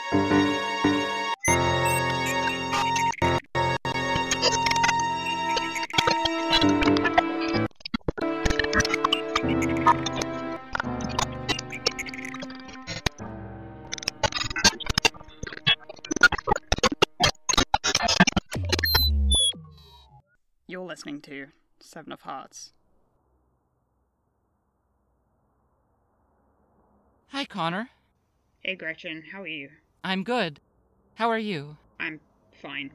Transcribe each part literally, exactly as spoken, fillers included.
You're listening to Seven of Hearts. Hi, Connor. Hey, Gretchen, how are you? I'm good. How are you? I'm fine.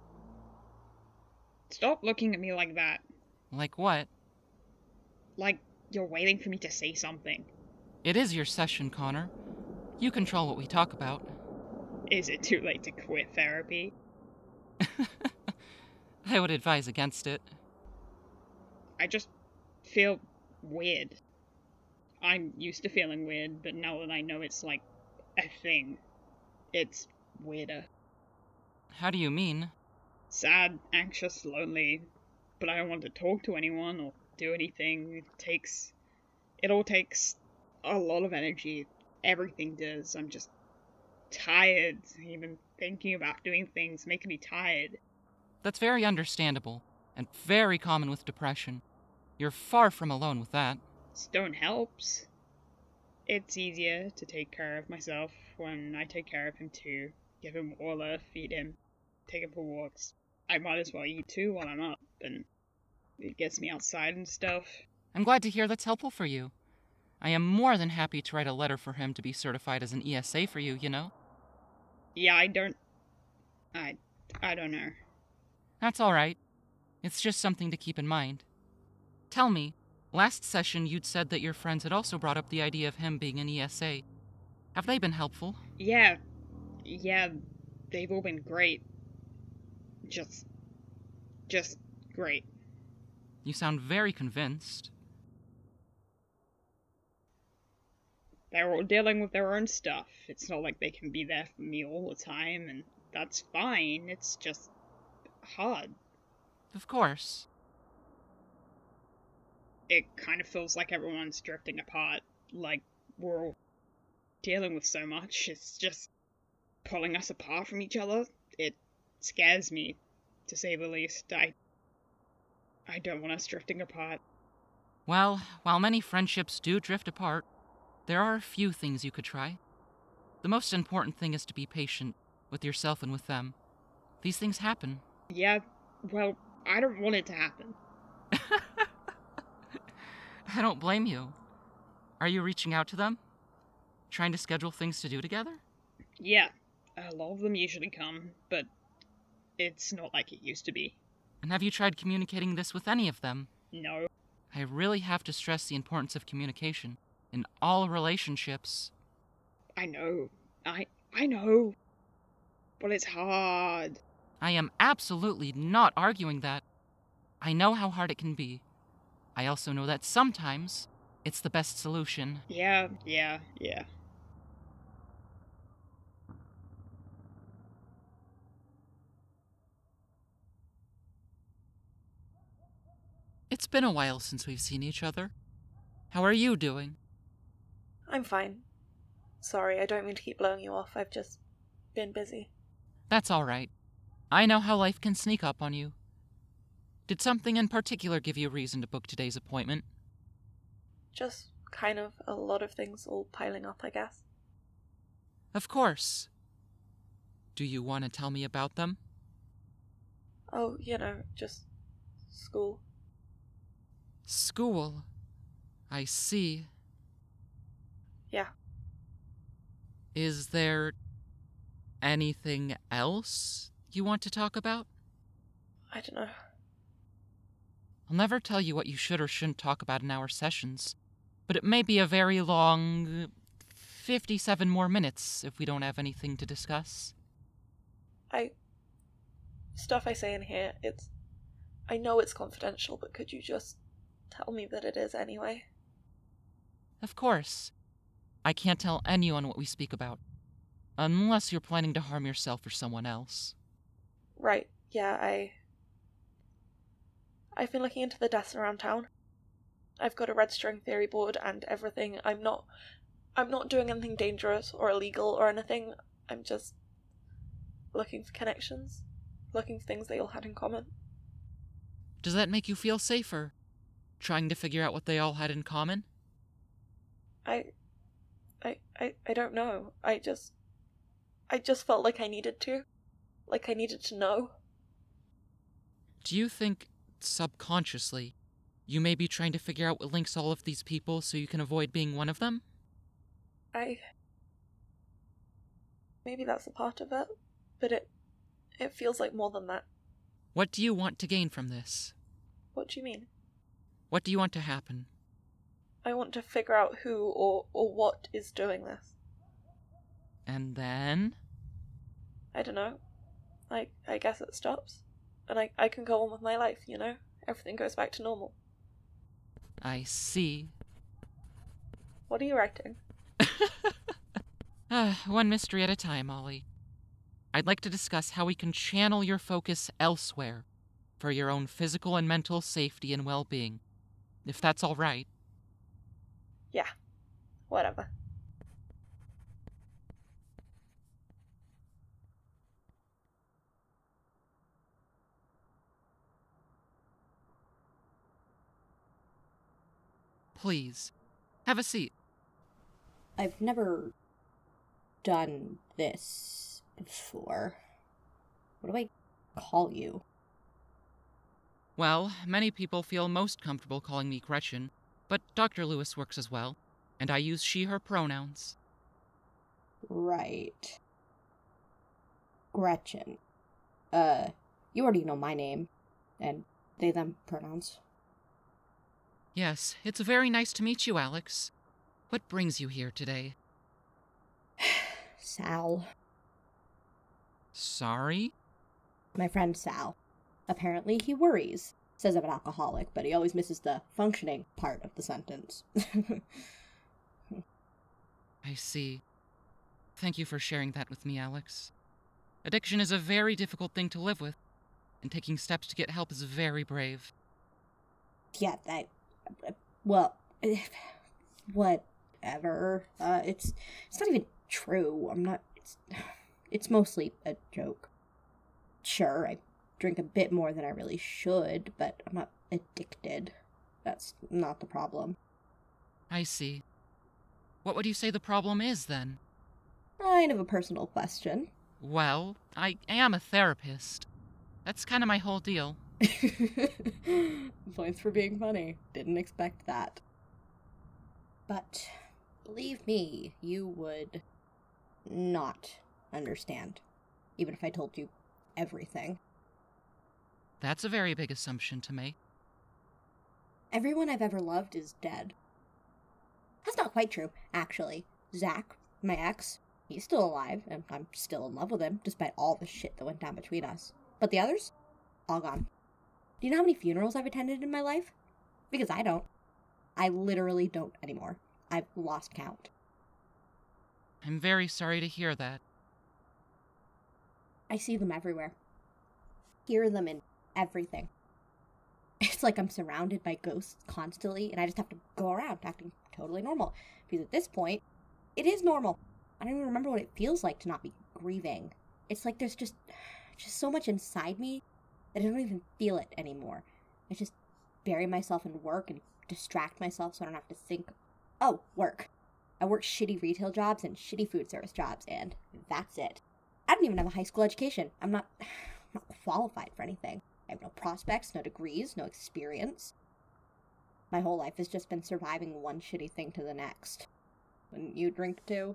Stop looking at me like that. Like what? Like you're waiting for me to say something. It is your session, Connor. You control what we talk about. Is it too late to quit therapy? I would advise against it. I just feel weird. I'm used to feeling weird, but now that I know it's like a thing, it's weirder. How do you mean? Sad, anxious, lonely, but I don't want to talk to anyone or do anything. It takes... It all takes a lot of energy. Everything does. I'm just tired. Even thinking about doing things making me tired. That's very understandable, and very common with depression. You're far from alone with that. Stone helps. It's easier to take care of myself when I take care of him too. Give him water, feed him, take him for walks. I might as well eat too while I'm up, and it gets me outside and stuff. I'm glad to hear that's helpful for you. I am more than happy to write a letter for him to be certified as an E S A for you, you know? Yeah, I don't... I... I don't know. That's all right. It's just something to keep in mind. Tell me, last session you'd said that your friends had also brought up the idea of him being an E S A. Have they been helpful? Yeah. Yeah, they've all been great. Just... Just great. You sound very convinced. They're all dealing with their own stuff. It's not like they can be there for me all the time, and that's fine. It's just... hard. Of course. It kind of feels like everyone's drifting apart. Like, we're all dealing with so much. It's just pulling us apart from each other. It scares me, to say the least. I... I don't want us drifting apart. Well, while many friendships do drift apart, there are a few things you could try. The most important thing is to be patient with yourself and with them. These things happen. Yeah, well, I don't want it to happen. I don't blame you. Are you reaching out to them? Trying to schedule things to do together? Yeah, a lot of them usually come, but it's not like it used to be. And have you tried communicating this with any of them? No. I really have to stress the importance of communication in all relationships. I know. I I know. But it's hard. I am absolutely not arguing that. I know how hard it can be. I also know that sometimes it's the best solution. Yeah, yeah, yeah. It's been a while since we've seen each other. How are you doing? I'm fine. Sorry, I don't mean to keep blowing you off. I've just been busy. That's all right. I know how life can sneak up on you. Did something in particular give you reason to book today's appointment? Just kind of a lot of things all piling up, I guess. Of course. Do you want to tell me about them? Oh, you know, just school. School. I see. Yeah. Is there anything else you want to talk about? I don't know. I'll never tell you what you should or shouldn't talk about in our sessions, but it may be a very long fifty-seven more minutes if we don't have anything to discuss. I... Stuff I say in here, it's... I know it's confidential, but could you just tell me that it is anyway? Of course. I can't tell anyone what we speak about, unless you're planning to harm yourself or someone else. Right, yeah, I... I've been looking into the deaths around town. I've got a red string theory board and everything. I'm not... I'm not doing anything dangerous or illegal or anything. I'm just looking for connections, looking for things they all had in common. Does that make you feel safer? Trying to figure out what they all had in common? I, I, I, I don't know. I just, I just felt like I needed to. Like I needed to know. Do you think, subconsciously, you may be trying to figure out what links all of these people so you can avoid being one of them? I... Maybe that's a part of it, but it, it feels like more than that. What do you want to gain from this? What do you mean? What do you want to happen? I want to figure out who or, or what is doing this. And then? I don't know. I, I guess it stops. And I, I can go on with my life, you know? Everything goes back to normal. I see. What are you writing? uh, one mystery at a time, Ollie. I'd like to discuss how we can channel your focus elsewhere for your own physical and mental safety and well-being. If that's all right. Yeah. Whatever. Please, have a seat. I've never done this before. What do I call you? Well, many people feel most comfortable calling me Gretchen, but Doctor Lewis works as well, and I use she-her pronouns. Right. Gretchen. Uh, you already know my name, and they-them pronouns. Yes, it's very nice to meet you, Alex. What brings you here today? Sal. Sorry? My friend Sal. Apparently he worries. Says I'm an alcoholic, but he always misses the functioning part of the sentence. I see. Thank you for sharing that with me, Alex. Addiction is a very difficult thing to live with, and taking steps to get help is very brave. Yeah, I... Well, whatever. Uh, it's it's not even true. I'm not... It's, it's mostly a joke. Sure, I drink a bit more than I really should, but I'm not addicted. That's not the problem. I see. What would you say the problem is, then? Kind of a personal question. Well, I am a therapist. That's kind of my whole deal. Points for being funny. Didn't expect that. But, believe me, you would not understand, even if I told you everything. That's a very big assumption to make. Everyone I've ever loved is dead. That's not quite true, actually. Zach, my ex, he's still alive, and I'm still in love with him, despite all the shit that went down between us. But the others? All gone. Do you know how many funerals I've attended in my life? Because I don't. I literally don't anymore. I've lost count. I'm very sorry to hear that. I see them everywhere. Hear them in everything. It's like I'm surrounded by ghosts constantly, and I just have to go around acting totally normal. Because at this point, it is normal. I don't even remember what it feels like to not be grieving. It's like there's just, just so much inside me that I don't even feel it anymore. I just bury myself in work and distract myself so I don't have to think, oh, work. I work shitty retail jobs and shitty food service jobs, and that's it. I don't even have a high school education. I'm not, I'm not qualified for anything. I have no prospects, no degrees, no experience. My whole life has just been surviving one shitty thing to the next. Wouldn't you drink too?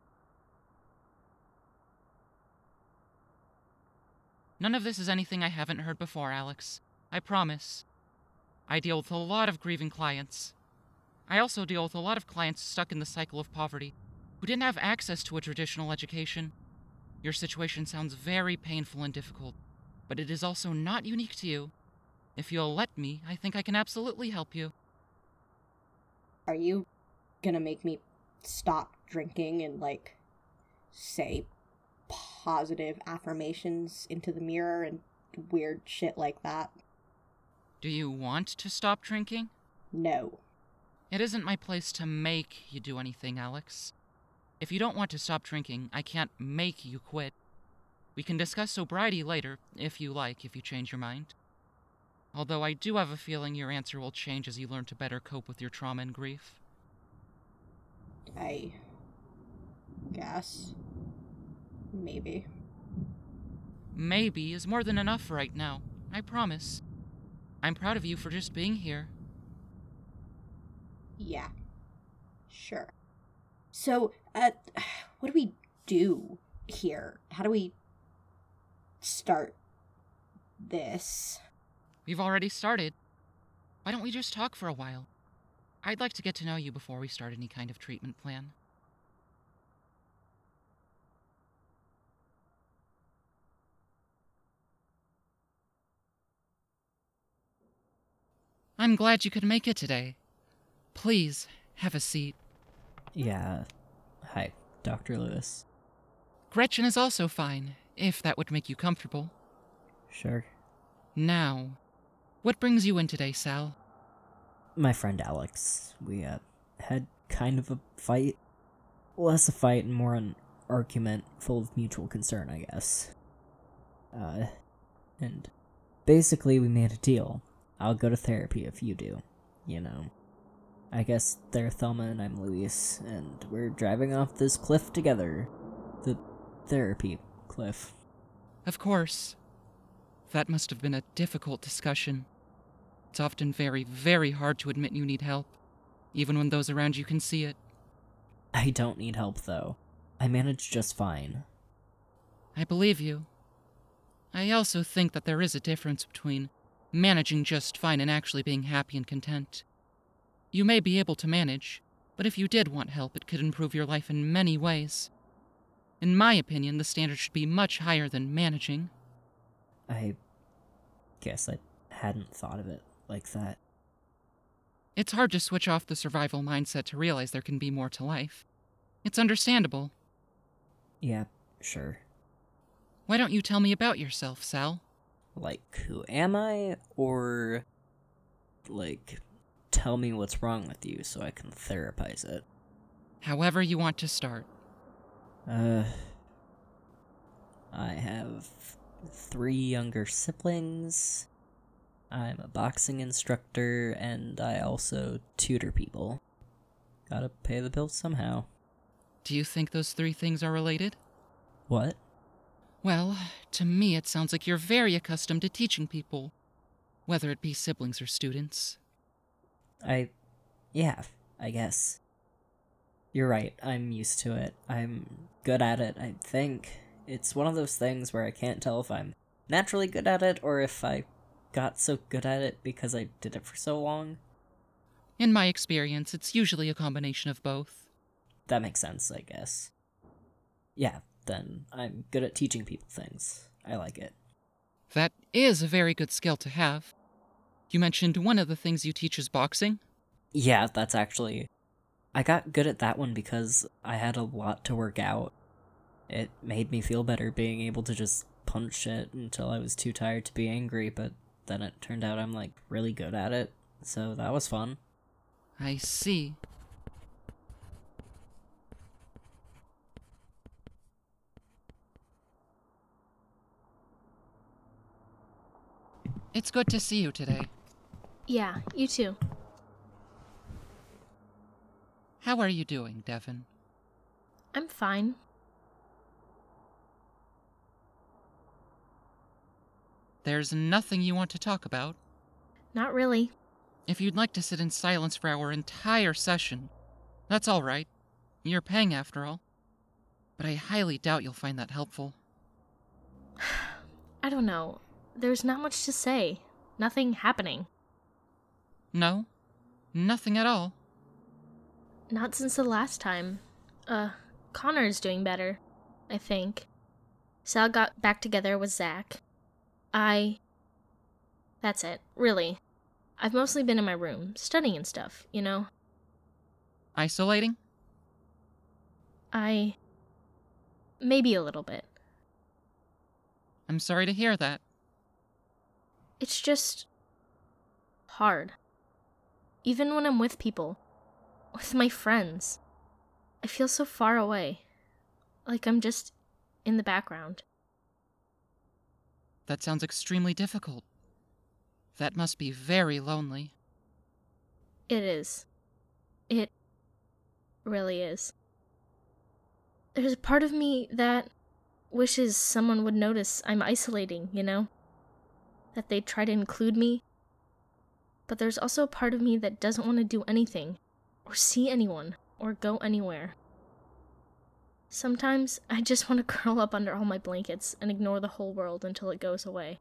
None of this is anything I haven't heard before, Alex. I promise. I deal with a lot of grieving clients. I also deal with a lot of clients stuck in the cycle of poverty, who didn't have access to a traditional education. Your situation sounds very painful and difficult, but it is also not unique to you. If you'll let me, I think I can absolutely help you. Are you gonna make me stop drinking and, like, say positive affirmations into the mirror and weird shit like that? Do you want to stop drinking? No. It isn't my place to make you do anything, Alex. If you don't want to stop drinking, I can't make you quit. We can discuss sobriety later, if you like, if you change your mind. Although I do have a feeling your answer will change as you learn to better cope with your trauma and grief. I guess. Maybe. Maybe is more than enough right now, I promise. I'm proud of you for just being here. Yeah. Sure. So, uh, what do we do here? How do we start this? We've already started. Why don't we just talk for a while? I'd like to get to know you before we start any kind of treatment plan. I'm glad you could make it today. Please, have a seat. Yeah. Hi, Doctor Lewis. Gretchen is also fine, if that would make you comfortable. Sure. Now, what brings you in today, Sal? My friend Alex. We, uh, had kind of a fight. Less a fight and more an argument full of mutual concern, I guess. Uh, and basically we made a deal. I'll go to therapy if you do, you know. I guess they're Thelma and I'm Luis, and we're driving off this cliff together. The therapy cliff. Of course. That must have been a difficult discussion. It's often very, very hard to admit you need help, even when those around you can see it. I don't need help, though. I manage just fine. I believe you. I also think that there is a difference between managing just fine and actually being happy and content. You may be able to manage, but if you did want help, it could improve your life in many ways. In my opinion, the standard should be much higher than managing. I guess I hadn't thought of it like that. It's hard to switch off the survival mindset to realize there can be more to life. It's understandable. Yeah, sure. Why don't you tell me about yourself, Sal? Like, who am I? Or, like, tell me what's wrong with you so I can therapize it? However you want to start. Uh, I have three younger siblings. I'm a boxing instructor, and I also tutor people. Gotta pay the bills somehow. Do you think those three things are related? What? Well, to me it sounds like you're very accustomed to teaching people, whether it be siblings or students. I... yeah, I guess. You're right, I'm used to it. I'm good at it, I think. It's one of those things where I can't tell if I'm naturally good at it or if I got so good at it because I did it for so long. In my experience, it's usually a combination of both. That makes sense, I guess. Yeah, then I'm good at teaching people things. I like it. That is a very good skill to have. You mentioned one of the things you teach is boxing? Yeah, that's actually... I got good at that one because I had a lot to work out. It made me feel better being able to just punch shit until I was too tired to be angry, but then it turned out I'm, like, really good at it, so that was fun. I see. It's good to see you today. Yeah, you too. How are you doing, Devin? I'm fine. There's nothing you want to talk about? Not really. If you'd like to sit in silence for our entire session, that's all right. You're paying after all. But I highly doubt you'll find that helpful. I don't know. There's not much to say. Nothing happening. No? Nothing at all? Not since the last time. Uh, Connor's doing better, I think. Sal got back together with Zach. I... That's it, really. I've mostly been in my room, studying and stuff, you know? Isolating? I... Maybe a little bit. I'm sorry to hear that. It's just... hard. Even when I'm with people. With my friends. I feel so far away. Like I'm just in the background. That sounds extremely difficult. That must be very lonely. It is. It really is. There's a part of me that wishes someone would notice I'm isolating, you know? That they'd try to include me. But there's also a part of me that doesn't want to do anything, or see anyone, or go anywhere. Sometimes I just want to curl up under all my blankets and ignore the whole world until it goes away.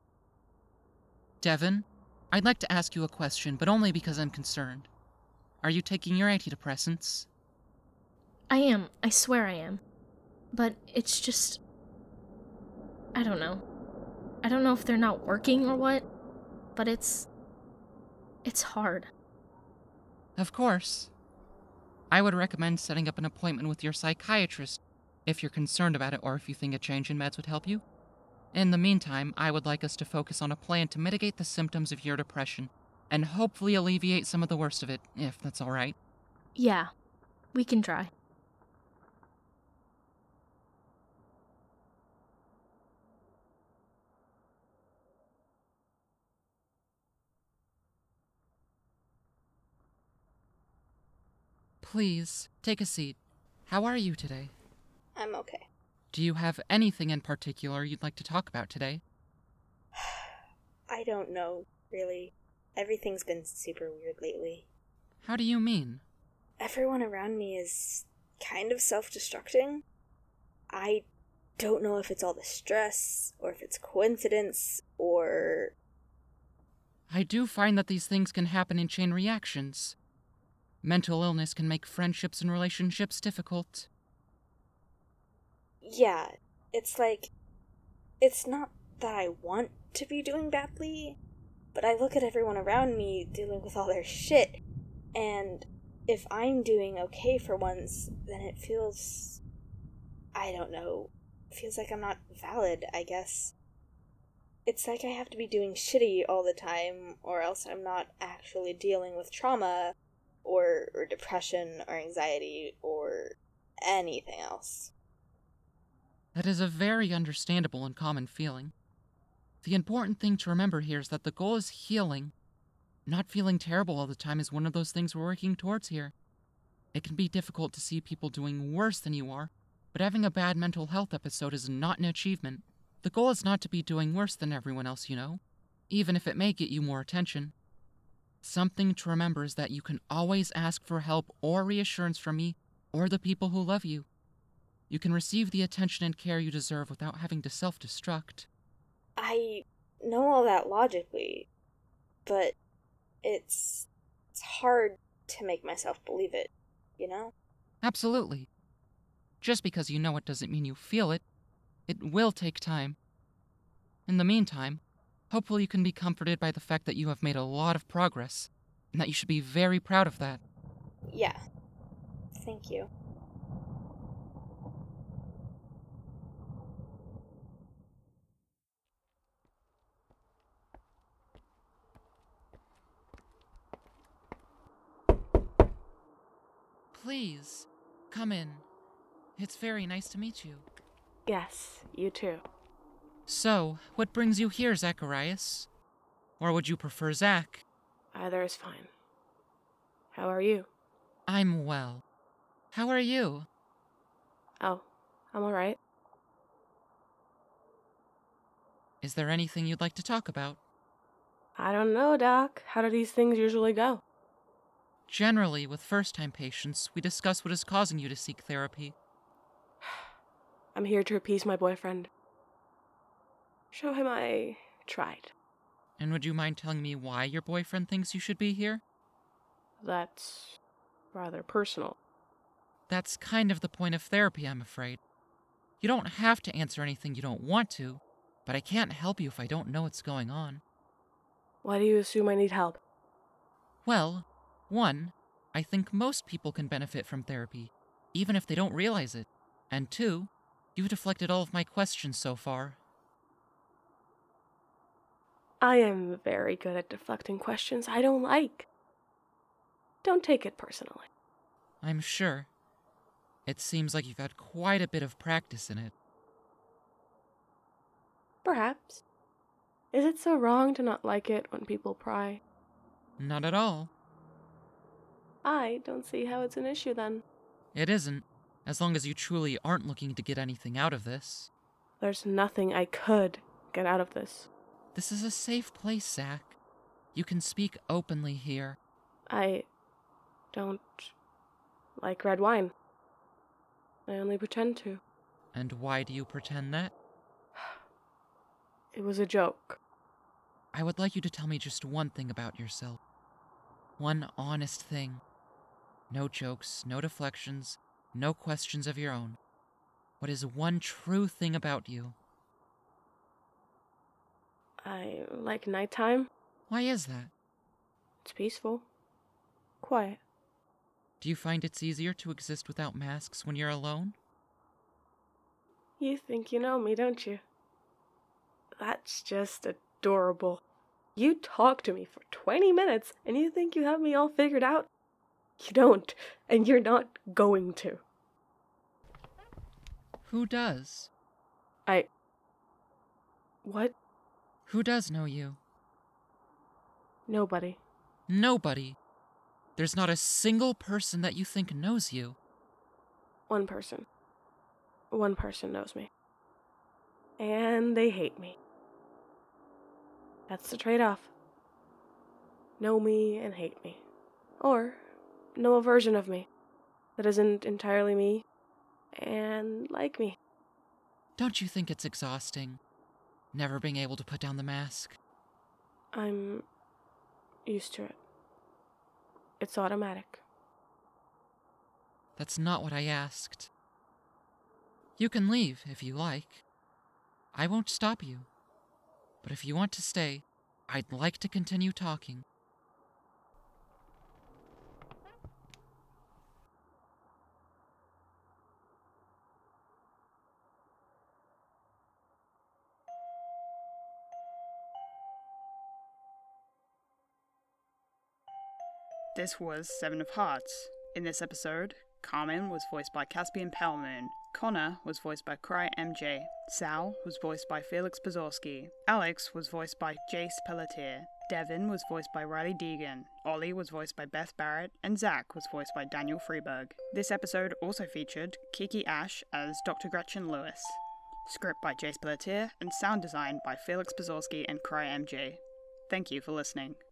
Devin, I'd like to ask you a question, but only because I'm concerned. Are you taking your antidepressants? I am. I swear I am. But it's just... I don't know. I don't know if they're not working or what, but it's... it's hard. Of course. I would recommend setting up an appointment with your psychiatrist if you're concerned about it or if you think a change in meds would help you. In the meantime, I would like us to focus on a plan to mitigate the symptoms of your depression and hopefully alleviate some of the worst of it, if that's all right. Yeah, we can try. Please, take a seat. How are you today? I'm okay. Do you have anything in particular you'd like to talk about today? I don't know, really. Everything's been super weird lately. How do you mean? Everyone around me is kind of self-destructing. I don't know if it's all the stress, or if it's coincidence, or... I do find that these things can happen in chain reactions. Mental illness can make friendships and relationships difficult. Yeah, it's like... It's not that I want to be doing badly, but I look at everyone around me dealing with all their shit, and if I'm doing okay for once, then it feels... I don't know. It feels like I'm not valid, I guess. It's like I have to be doing shitty all the time, or else I'm not actually dealing with trauma, or, or depression, or anxiety, or anything else. That is a very understandable and common feeling. The important thing to remember here is that the goal is healing. Not feeling terrible all the time is one of those things we're working towards here. It can be difficult to see people doing worse than you are, but having a bad mental health episode is not an achievement. The goal is not to be doing worse than everyone else you know, even if it may get you more attention. Something to remember is that you can always ask for help or reassurance from me or the people who love you. You can receive the attention and care you deserve without having to self-destruct. I know all that logically, but it's, it's hard to make myself believe it, you know? Absolutely. Just because you know it doesn't mean you feel it. It will take time. In the meantime, hopefully you can be comforted by the fact that you have made a lot of progress, and that you should be very proud of that. Yeah. Thank you. Please, come in. It's very nice to meet you. Yes, you too. So, what brings you here, Zacharias? Or would you prefer Zach? Either is fine. How are you? I'm well. How are you? Oh, I'm alright. Is there anything you'd like to talk about? I don't know, Doc. How do these things usually go? Generally, with first-time patients, we discuss what is causing you to seek therapy. I'm here to appease my boyfriend. Show him I tried. And would you mind telling me why your boyfriend thinks you should be here? That's rather personal. That's kind of the point of therapy, I'm afraid. You don't have to answer anything you don't want to, but I can't help you if I don't know what's going on. Why do you assume I need help? Well, one, I think most people can benefit from therapy, even if they don't realize it. And two, you've deflected all of my questions so far. I am very good at deflecting questions I don't like. Don't take it personally. I'm sure. It seems like you've had quite a bit of practice in it. Perhaps. Is it so wrong to not like it when people pry? Not at all. I don't see how it's an issue then. It isn't, as long as you truly aren't looking to get anything out of this. There's nothing I could get out of this. This is a safe place, Zach. You can speak openly here. I don't like red wine. I only pretend to. And why do you pretend that? It was a joke. I would like you to tell me just one thing about yourself. One honest thing. No jokes, no deflections, no questions of your own. What is one true thing about you? I like nighttime. Why is that? It's peaceful. Quiet. Do you find it's easier to exist without masks when you're alone? You think you know me, don't you? That's just adorable. You talk to me for twenty minutes and you think you have me all figured out? You don't, and you're not going to. Who does? I... What? Who does know you? Nobody. Nobody. There's not a single person that you think knows you. One person. One person knows me. And they hate me. That's the trade-off. Know me and hate me. Or know a version of me that isn't entirely me and like me. Don't you think it's exhausting, never being able to put down the mask? I'm used to it. It's automatic. That's not what I asked. You can leave if you like. I won't stop you. But if you want to stay, I'd like to continue talking. This was Seven of Hearts. In this episode, Carmen was voiced by Caspian Palmoon, Connor was voiced by Cry M J, Sal was voiced by Felix Pozorski, Alex was voiced by Jace Pelletier, Devin was voiced by Riley Deegan, Ollie was voiced by Beth Barrett, and Zach was voiced by Daniel Freeberg. This episode also featured Kiki Ash as Doctor Gretchen Lewis. Script by Jace Pelletier and sound design by Felix Pozorski and Cry M J. Thank you for listening.